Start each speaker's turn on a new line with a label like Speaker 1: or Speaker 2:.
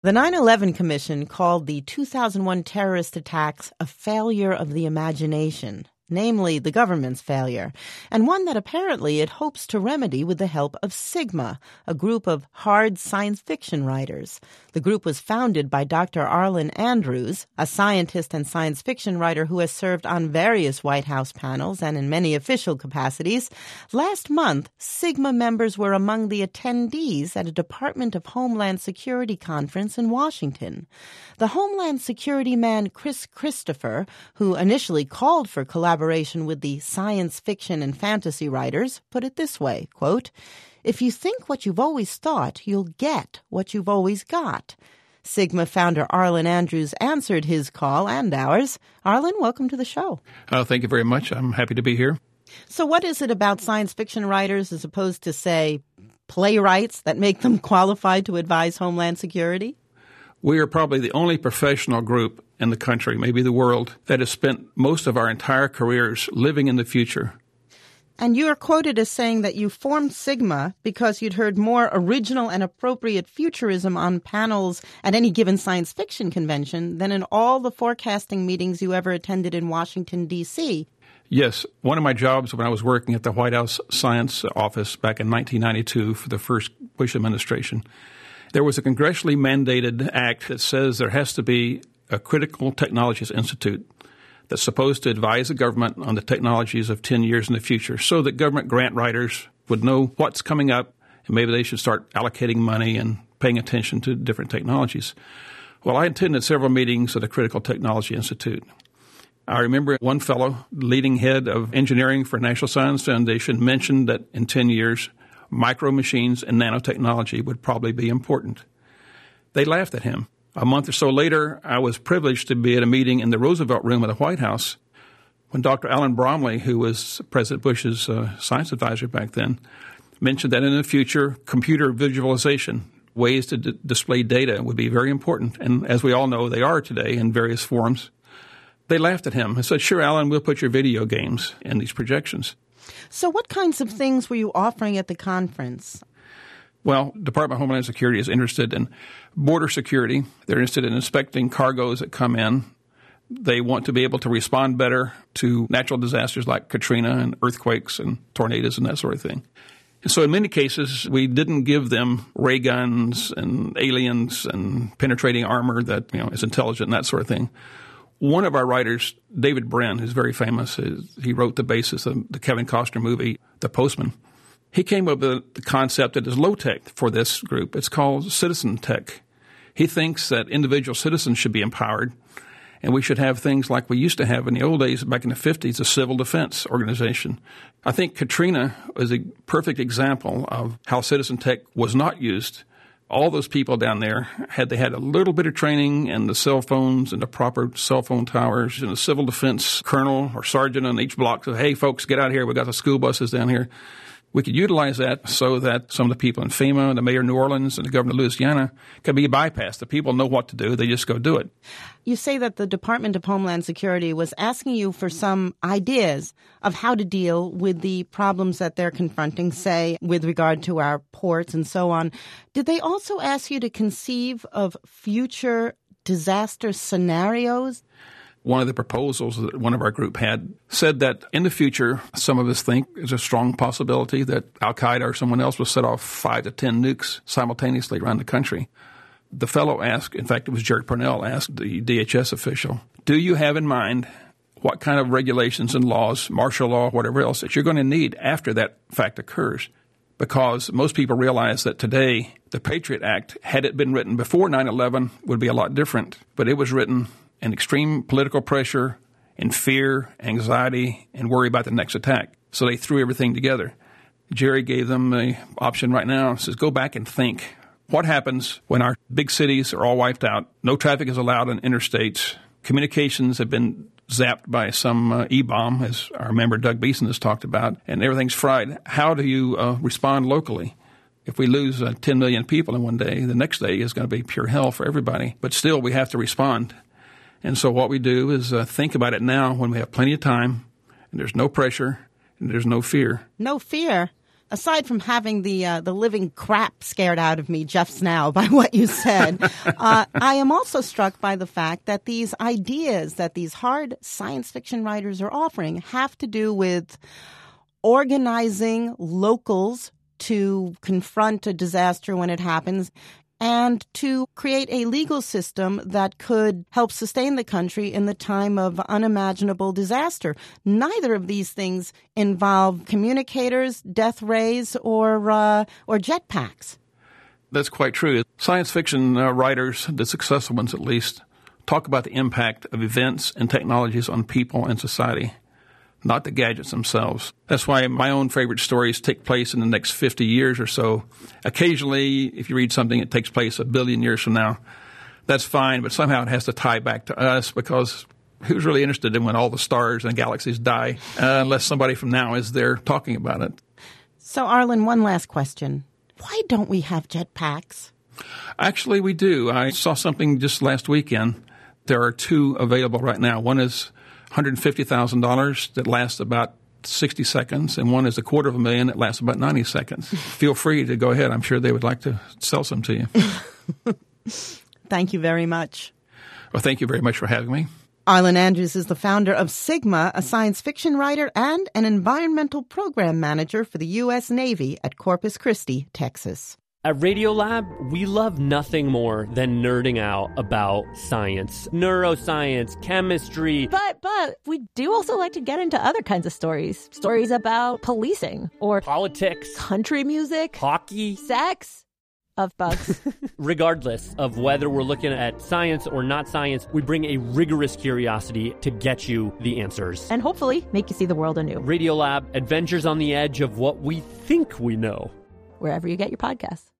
Speaker 1: The 9/11 Commission called the 2001 terrorist attacks a failure of the imagination, namely the government's failure, and one that apparently it hopes to remedy with the help of Sigma, a group of hard science fiction writers. The group was founded by Dr. Arlen Andrews, a scientist and science fiction writer who has served on various White House panels and in many official capacities. Last month, Sigma members were among the attendees at a Department of Homeland Security conference in Washington. The Homeland Security man Chris Christopher, who initially called for collaboration with the science fiction and fantasy writers, put it this way, quote, "If you think what you've always thought, you'll get what you've always got." Sigma founder Arlen Andrews answered his call and ours. Arlen, welcome to the show.
Speaker 2: Thank you very much. I'm happy to be here.
Speaker 1: So what is it about science fiction writers as opposed to, say, playwrights that make them qualified to advise Homeland Security?
Speaker 2: We are probably the only professional group in the country, maybe the world, that has spent most of our entire careers living in the future.
Speaker 1: And you are quoted as saying that you formed Sigma because you'd heard more original and appropriate futurism on panels at any given science fiction convention than in all the forecasting meetings you ever attended in Washington, D.C.
Speaker 2: Yes. One of my jobs when I was working at the White House Science Office back in 1992 for the first Bush administration, there was a congressionally mandated act that says there has to be a Critical Technologies Institute that's supposed to advise the government on the technologies of 10 years in the future so that government grant writers would know what's coming up and maybe they should start allocating money and paying attention to different technologies. Well, I attended several meetings of the Critical Technology Institute. I remember one fellow, leading head of engineering for National Science Foundation, mentioned that in 10 years, micro machines and nanotechnology would probably be important. They laughed at him. A month or so later, I was privileged to be at a meeting in the Roosevelt Room of the White House when Dr. Alan Bromley, who was President Bush's science advisor back then, mentioned that in the future, computer visualization, ways to display data would be very important. And as we all know, they are today in various forms. They laughed at him and said, "Sure, Alan, we'll put your video games in these projections."
Speaker 1: So what kinds of things were you offering at the conference?
Speaker 2: Well, Department of Homeland Security is interested in border security. They're interested in inspecting cargoes that come in. They want to be able to respond better to natural disasters like Katrina and earthquakes and tornadoes and that sort of thing. And so in many cases, we didn't give them ray guns and aliens and penetrating armor that is intelligent and that sort of thing. One of our writers, David Brin, who's very famous, he wrote the basis of the Kevin Costner movie, The Postman. He came up with the concept that is low-tech for this group. It's called citizen tech. He thinks that individual citizens should be empowered, and we should have things like we used to have in the old days, back in the 50s, a civil defense organization. I think Katrina is a perfect example of how citizen tech was not used. All those people down there, had they had a little bit of training and the cell phones and the proper cell phone towers and a civil defense colonel or sergeant on each block said, "Hey, folks, get out here. We got the school buses down here." We could utilize that so that some of the people in FEMA, the mayor of New Orleans, and the governor of Louisiana could be bypassed. The people know what to do. They just go do it.
Speaker 1: You say that the Department of Homeland Security was asking you for some ideas of how to deal with the problems that they're confronting, say, with regard to our ports and so on. Did they also ask you to conceive of future disaster scenarios?
Speaker 2: One of the proposals that one of our group had said that in the future, some of us think there's a strong possibility that Al-Qaeda or someone else will set off 5 to 10 nukes simultaneously around the country. The fellow asked, in fact, it was Jerry Purnell, asked the DHS official, "Do you have in mind what kind of regulations and laws, martial law, whatever else, that you're going to need after that fact occurs?" Because most people realize that today, the Patriot Act, had it been written before 9/11, would be a lot different. But it was written in extreme political pressure, and fear, anxiety, and worry about the next attack. So they threw everything together. Jerry gave them the option right now. Says, go back and think. What happens when our big cities are all wiped out? No traffic is allowed on interstates. Communications have been zapped by some E-bomb, as our member Doug Beeson has talked about, and everything's fried. How do you respond locally? If we lose 10 million people in one day, the next day is going to be pure hell for everybody. But still, we have to respond. And so what we do is think about it now when we have plenty of time, and there's no pressure, and there's no fear.
Speaker 1: No fear? aside from having the living crap scared out of me just now by what you said, I am also struck by the fact that these ideas that these hard science fiction writers are offering have to do with organizing locals to confront a disaster when it happens and to create a legal system that could help sustain the country in the time of unimaginable disaster. Neither of these things involve communicators, death rays, or jetpacks.
Speaker 2: That's quite true. Science fiction writers, the successful ones at least, talk about the impact of events and technologies on people and society, not the gadgets themselves. That's why my own favorite stories take place in the next 50 years or so. Occasionally, if you read something that takes place 1 billion years from now, that's fine, but somehow it has to tie back to us, because who's really interested in when all the stars and galaxies die, unless somebody from now is there talking about it.
Speaker 1: So, Arlen, one last question. Why don't we have jetpacks?
Speaker 2: Actually, we do. I saw something just last weekend. There are 2 available right now. One is $150,000 that lasts about 60 seconds, and one is $250,000 that lasts about 90 seconds. Feel free to go ahead. I'm sure they would like to sell some to you.
Speaker 1: Thank you very much.
Speaker 2: Well, thank you very much for having me.
Speaker 1: Arlen Andrews is the founder of Sigma, a science fiction writer and an environmental program manager for the U.S. Navy at Corpus Christi, Texas.
Speaker 3: At Radiolab, we love nothing more than nerding out about science, neuroscience, chemistry.
Speaker 4: But we do also like to get into other kinds of stories. Stories about policing or
Speaker 3: politics,
Speaker 4: country music,
Speaker 3: hockey,
Speaker 4: sex, of bugs.
Speaker 3: Regardless of whether we're looking at science or not science, we bring a rigorous curiosity to get you the answers.
Speaker 4: And hopefully make you see the world anew.
Speaker 3: Radiolab, adventures on the edge of what we think we know.
Speaker 4: Wherever you get your podcasts.